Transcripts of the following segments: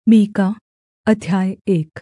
मीका अध्याय 1।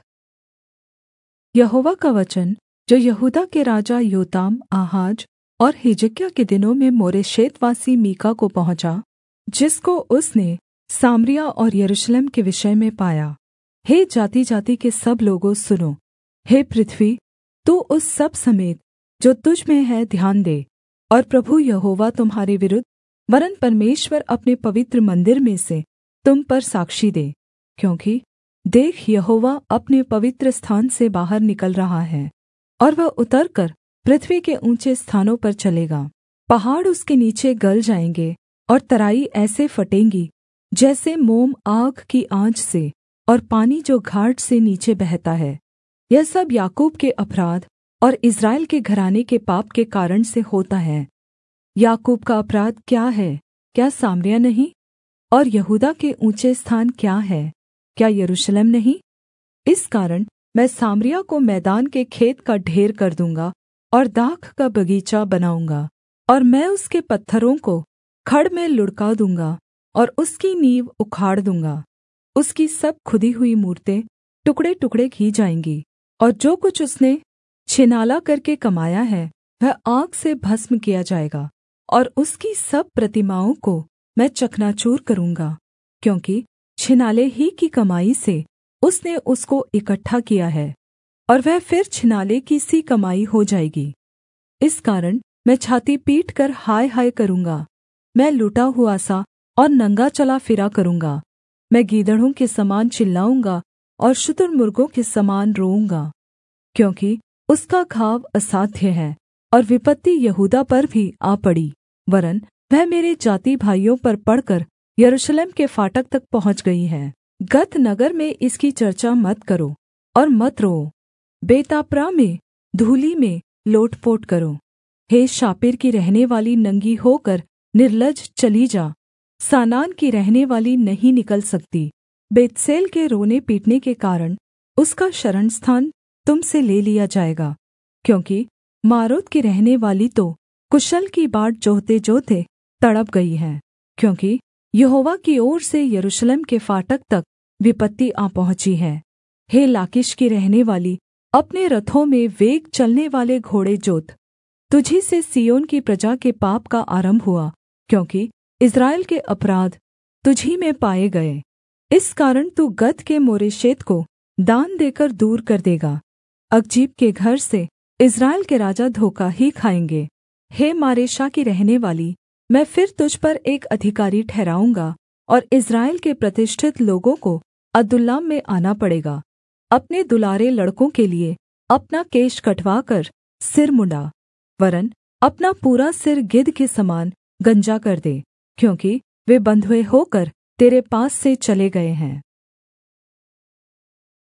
यहोवा का वचन जो यहूदा के राजा योताम, आहाज और हिजकिय्याह के दिनों में मोरेशेतवासी मीका को पहुँचा, जिसको उसने सामरिया और यरूशलेम के विषय में पाया। हे जातिजाति के सब लोगों, सुनो। हे पृथ्वी, तू उस सब समेत जो तुझ में है ध्यान दे। और प्रभु यहोवा तुम्हारे विरुद्ध वरन् परमेश्वर अपने पवित्र मंदिर में से तुम पर साक्षी दे। क्योंकि देख, यहोवा अपने पवित्र स्थान से बाहर निकल रहा है, और वह उतरकर पृथ्वी के ऊँचे स्थानों पर चलेगा। पहाड़ उसके नीचे गल जाएँगे और तराई ऐसे फटेंगी जैसे मोम आग की आँच से, और पानी जो घाट से नीचे बहता है। यह सब याकूब के अपराध और इस्राएल के घराने के पाप के कारण से होता है। याकूब का अपराध क्या है? क्या सामरिया नहीं? और यहूदा के ऊँचे स्थान क्या है? क्या यरूशलेम नहीं? इस कारण मैं सामरिया को मैदान के खेत का ढेर कर दूँगा और दाख का बगीचा बनाऊँगा। और मैं उसके पत्थरों को खड़ में लुढ़का दूँगा और उसकी नींव उखाड़ दूँगा। उसकी सब खुदी हुई मूरतें टुकड़े-टुकड़े की जाएँगी, और जो कुछ उसने छिनाला करके कमाया है वह आग से भस्म किया जाएगा। और उसकी सब प्रतिमाओं को मैं चकनाचूर करूँगा, क्योंकि छिनाले ही की कमाई से उसने उसको इकट्ठा किया है, और वह फिर छिनाले की सी कमाई हो जाएगी। इस कारण मैं छाती पीट कर हाय हाय करूँगा। मैं लूटा हुआ सा और नंगा चला फिरा करूँगा। मैं गीदड़ों के समान चिल्लाऊँगा और शुतुर्मुर्गों के समान रोऊँगा, क्योंकि उसका घाव असाध्य है और विपत्ति यहूदा पर भी आ पड़ी, वरन् वह मेरे जाति भाइयों पर पड़कर यरूशलेम के फाटक तक पहुँच गई है। गत नगर में इसकी चर्चा मत करो और मत रोओ। बेतापरा में धूलि में लोटपोट करो। हे शापेर की रहने वाली, नंगी होकर निर्लज्ज चली जा। सानान की रहने वाली नहीं निकल सकती। बेतसेल के रोने पीटने के कारण उसका शरणस्थान तुम से ले लिया जाएगा, क्योंकि मारोत की रहने वाली तो कुशल की बाट जोहते-जोहते तड़प गई है, क्योंकि यहोवा की ओर से यरूशलेम के फाटक तक विपत्ति आ पहुँची है। हे लाकीश की रहने वाली, अपने रथों में वेग चलने वाले घोड़े जोत। तुझी से सिय्योन की प्रजा के पाप का आरम्भ हुआ, क्योंकि इस्राएल के अपराध तुझी में पाए गए। इस कारण तू गत के मोरेशेत को दान देकर दूर कर देगा। अकजीब के घर से इस्राएल के राजा धोखा ही खाएँगे। हे मारेशा की रहने वाली, मैं फिर तुझ पर एक अधिकारी ठहराऊँगा, और इस्राएल के प्रतिष्ठित लोगों को अदुल्लाम में आना पड़ेगा। अपने दुलारे लड़कों के लिए अपना केश कटवाकर सिर मुँण्डा, वरन् अपना पूरा सिर गिद्ध के समान गंजा कर दे, क्योंकि वे बंधुए होकर तेरे पास से चले गए हैं।